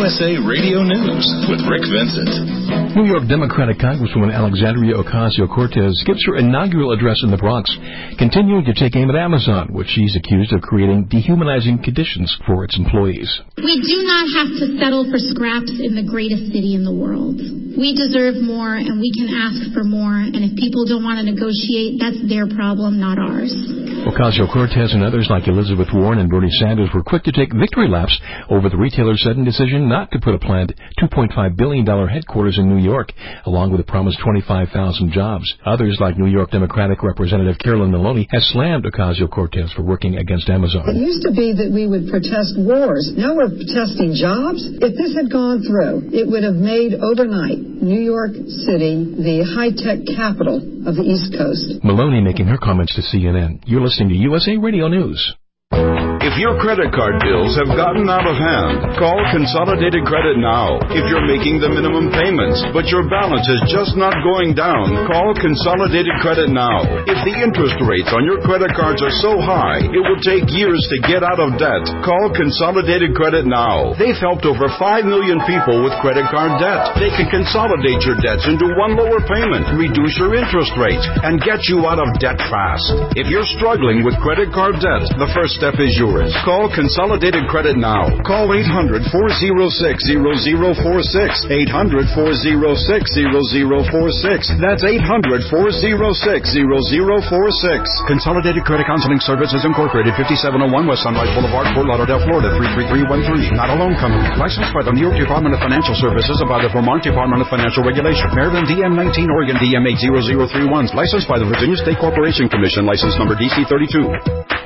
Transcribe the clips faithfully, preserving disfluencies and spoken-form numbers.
S A Radio News with Rick Vincent. New York Democratic Congresswoman Alexandria Ocasio-Cortez gives her inaugural address in the Bronx, continuing to take aim at Amazon, which she's accused of creating dehumanizing conditions for its employees. We do not have to settle for scraps in the greatest city in the world. We deserve more, and we can ask for more, and if people don't want to negotiate, that's their problem, not ours. Ocasio-Cortez and others like Elizabeth Warren and Bernie Sanders were quick to take victory laps over the retailer's sudden decision not to put a planned two point five billion dollars headquarters in New York, along with a promised twenty-five thousand jobs. Others, like New York Democratic Representative Carolyn Maloney, has slammed Ocasio-Cortez for working against Amazon. It used to be that we would protest wars. Now we're protesting jobs. If this had gone through, it would have made overnight New York City the high-tech capital of the East Coast. Maloney making her comments to C N N. You're listening to U S A Radio News. If your credit card bills have gotten out of hand, call Consolidated Credit now. If you're making the minimum payments, but your balance is just not going down, call Consolidated Credit now. If the interest rates on your credit cards are so high, it will take years to get out of debt, call Consolidated Credit now. They've helped over five million people with credit card debt. They can consolidate your debts into one lower payment, reduce your interest rate, and get you out of debt fast. If you're struggling with credit card debt, the first step is yours. Call Consolidated Credit now. Call eight hundred, four oh six, zero zero four six. eight hundred, four oh six, zero zero four six. That's eight hundred, four oh six, zero zero four six. Consolidated Credit Counseling Services Incorporated, fifty-seven oh one West Sunrise Boulevard, Fort Lauderdale, Florida, three three three one three. Not a loan company. Licensed by the New York Department of Financial Services and by the Vermont Department of Financial Regulation. Maryland D M nineteen, Oregon D M eight zero zero three one. Licensed by the Virginia State Corporation Commission. License number D C thirty-two.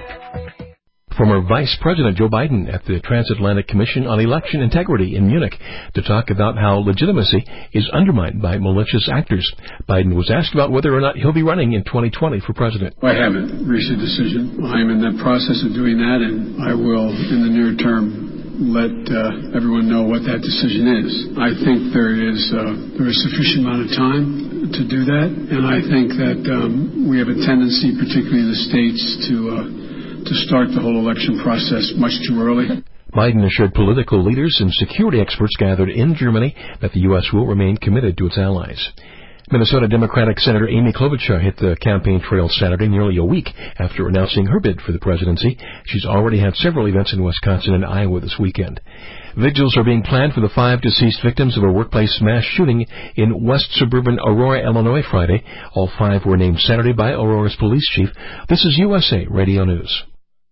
Former Vice President Joe Biden at the Transatlantic Commission on Election Integrity in Munich to talk about how legitimacy is undermined by malicious actors. Biden was asked about whether or not he'll be running in twenty twenty for president. I haven't reached a decision. I'm in the process of doing that, and I will, in the near term, let uh, everyone know what that decision is. I think there is uh, there is sufficient amount of time to do that, and I think that um, we have a tendency, particularly in the states, to uh, to start the whole election process much too early. Biden assured political leaders and security experts gathered in Germany that the U S will remain committed to its allies. Minnesota Democratic Senator Amy Klobuchar hit the campaign trail Saturday, nearly a week after announcing her bid for the presidency. She's already had several events in Wisconsin and Iowa this weekend. Vigils are being planned for the five deceased victims of a workplace mass shooting in west suburban Aurora, Illinois, Friday. All five were named Saturday by Aurora's police chief. This is U S A Radio News.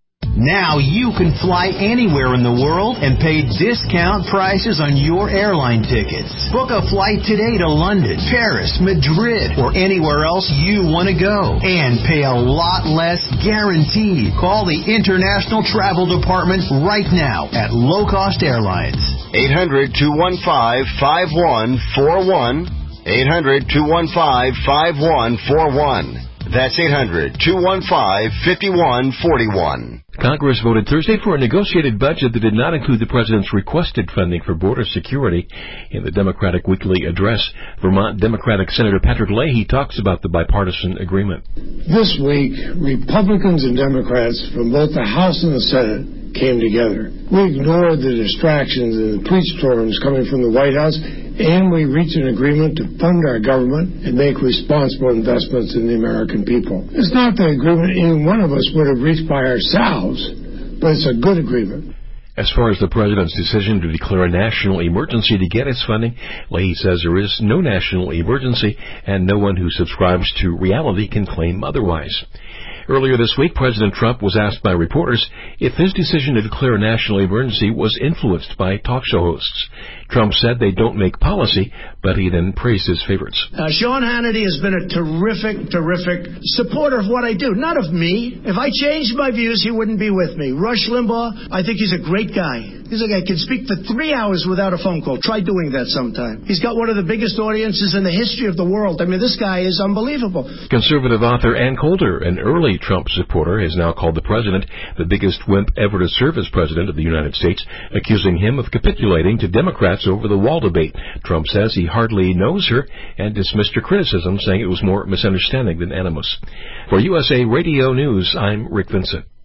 Now you can fly anywhere in the world and pay discount prices on your airline tickets. Book a flight today to London, Paris, Madrid, or anywhere else you want to go. And pay a lot less guaranteed. Call the International Travel Department right now at Low Cost Airlines. eight hundred, two one five, five one four one. eight hundred, two one five, five one four one. That's eight hundred, two one five, five one four one. Congress voted Thursday for a negotiated budget that did not include the president's requested funding for border security. In the Democratic Weekly Address, Vermont Democratic Senator Patrick Leahy talks about the bipartisan agreement. This week, Republicans and Democrats from both the House and the Senate came together. We ignored the distractions and the preach storms coming from the White House, and we reached an agreement to fund our government and make responsible investments in the American people. It's not the agreement any one of us would have reached by ourselves, but it's a good agreement. As far as the president's decision to declare a national emergency to get its funding, Leahy says there is no national emergency, and no one who subscribes to reality can claim otherwise. Earlier this week, President Trump was asked by reporters if his decision to declare a national emergency was influenced by talk show hosts. Trump said they don't make policy, but he then praised his favorites. Uh, Sean Hannity has been a terrific, terrific supporter of what I do, not of me. If I changed my views, he wouldn't be with me. Rush Limbaugh, I think he's a great guy. He's a guy who can speak for three hours without a phone call. Try doing that sometime. He's got one of the biggest audiences in the history of the world. I mean, this guy is unbelievable. Conservative author Ann Coulter, an early Trump supporter, has now called the president the biggest wimp ever to serve as president of the United States, accusing him of capitulating to Democrats over the wall debate. Trump says he hardly knows her and dismissed her criticism, saying it was more misunderstanding than animus. For U S A Radio News, I'm Rick Vincent.